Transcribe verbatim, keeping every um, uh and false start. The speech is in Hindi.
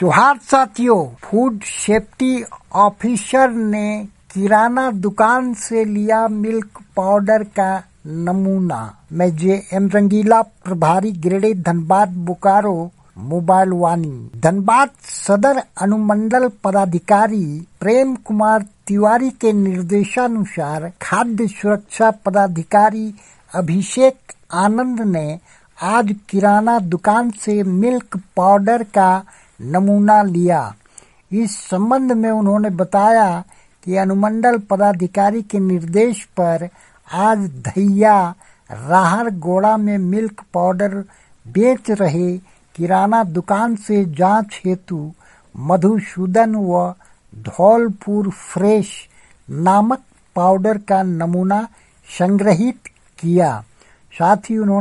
जोहार साथियों, फूड सेफ्टी ऑफिसर ने किराना दुकान से लिया मिल्क पाउडर का नमूना। मैं जे एम रंगीला, प्रभारी ग्रेडेड धनबाद बोकारो मोबाइल वानी। धनबाद सदर अनुमंडल पदाधिकारी प्रेम कुमार तिवारी के निर्देशानुसार खाद्य सुरक्षा पदाधिकारी अभिषेक आनंद ने आज किराना दुकान से मिल्क पाउडर का नमूना लिया। इस संबंध में उन्होंने बताया कि अनुमंडल पदाधिकारी के निर्देश पर आज धैया राहर गोड़ा में मिल्क पाउडर बेच रहे किराना दुकान से जांच हेतु मधुसूदन व धौलपुर फ्रेश नामक पाउडर का नमूना संग्रहित किया। साथ ही उन्होंने